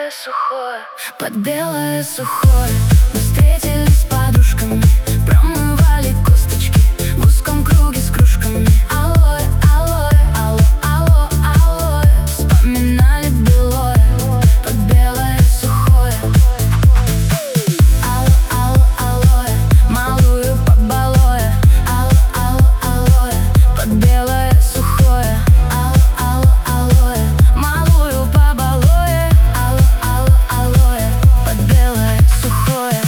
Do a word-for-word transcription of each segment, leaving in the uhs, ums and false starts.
белое сухое, под белое сухое. Мы встретились с подружками, промывали косточки в узком круге с кружками. Алоэ, алоэ, алло, алло, алоэ. Вспоминали былое, под белое сухое. Алло, алло, алоэ, малую побалоэ. Алло, алло, алоэ, под белое сухое. Алло, алло, алоэ, малую побалоэ. Алло, алло, алоэ, под белое сухое.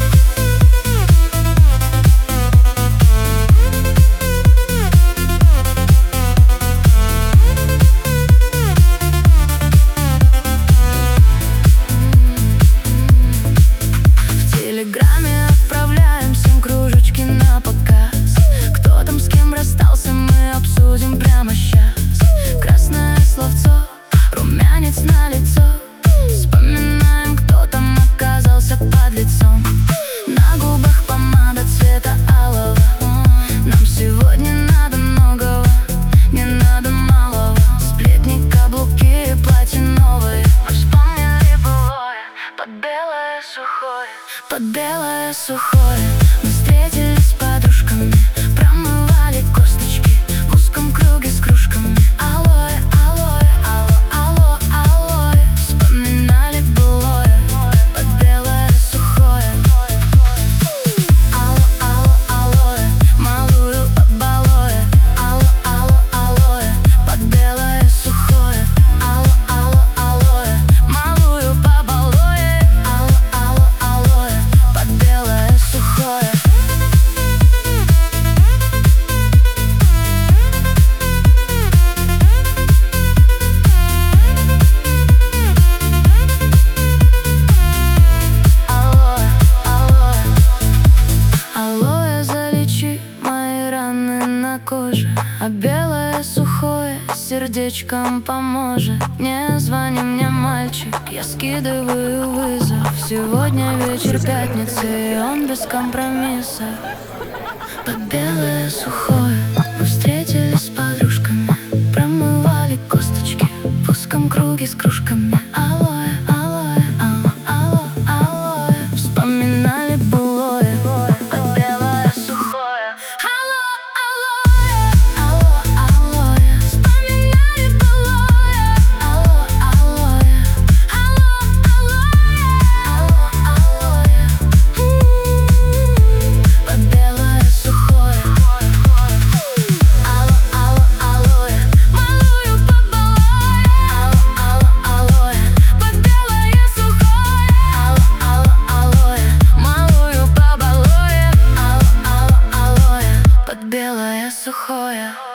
В телеграме отправляем всем кружечки на показ. Кто там с кем расстался, мы обсудим прямо щас. Красное словцо, румянец на лицо. Вспоминаем, кто там оказался под лицом. На губах помада цвета алого. Нам сегодня надо многого, не надо малого. Сплетни, каблуки, платье новые. Мы вспомнили былое, под белое сухое. Под белое сухое. Мы встретились с подружками, промывали косточки в узком круге с кружками. Алоэ, алоэ, алло, алло, алоэ. Вспоминали былое, под белое сухое. Алло, алло, алоэ, малую побалоэ. Алло, алло, алоэ, под белое сухое. Алло, алло, алоэ, малую побалоэ. Алло, алло, алоэ, под белое сухое. Алоэ, алоэ, алоэ, залечи мои раны на коже. А белое сухое сердечком поможет. Не звони мне, мальчик, я скидываю вызов. Сегодня вечер пятницы, и он без компромисса. Под белое сухое. Мы встретились с подружками, промывали косточки в узком круге с кружками. Алоэ, алоэ, алло, алло, алоэ. Вспоминали былое, под белое сухое. Алло, алоэ, алло, алоэ. Вспоминали былое. Алло, алоэ, алло, алоэ. Алло, алоэ. Под белое сухое. Алло, алло, алоэ, малую побалоэ. Алло, алло, алоэ, под белое сухое. Алло, алло, алоэ, малую побалоэ. Алло, алло, алоэ, под белое сухое.